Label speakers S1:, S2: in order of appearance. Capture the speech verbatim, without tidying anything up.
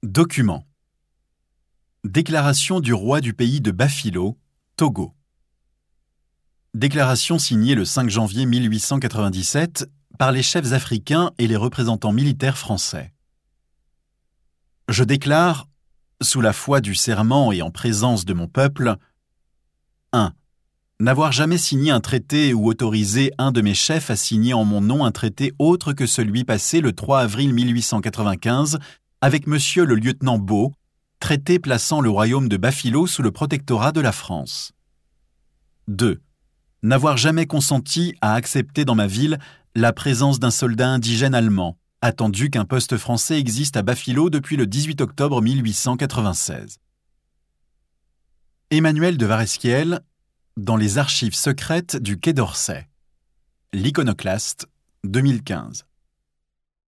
S1: Document. Déclaration du roi du pays de Bafilo, Togo. Déclaration signée le cinq janvier mille huit cent quatre-vingt-dix-sept par les chefs africains et les représentants militaires français. Je déclare, sous la foi du serment et en présence de mon peuple, un. N'avoir jamais signé un traité ou autorisé un de mes chefs à signer en mon nom un traité autre que celui passé le trois avril mille huit cent quatre-vingt-quinze avec monsieur le lieutenant Beau, traité plaçant le royaume de Bafilo sous le protectorat de la France. deux. N'avoir jamais consenti à accepter dans ma ville la présence d'un soldat indigène allemand, attendu qu'un poste français existe à Bafilo depuis le dix-huit octobre mille huit cent quatre-vingt-seize. Emmanuel de Varesquiel, dans les archives secrètes du Quai d'Orsay. L'Iconoclaste, deux mille quinze.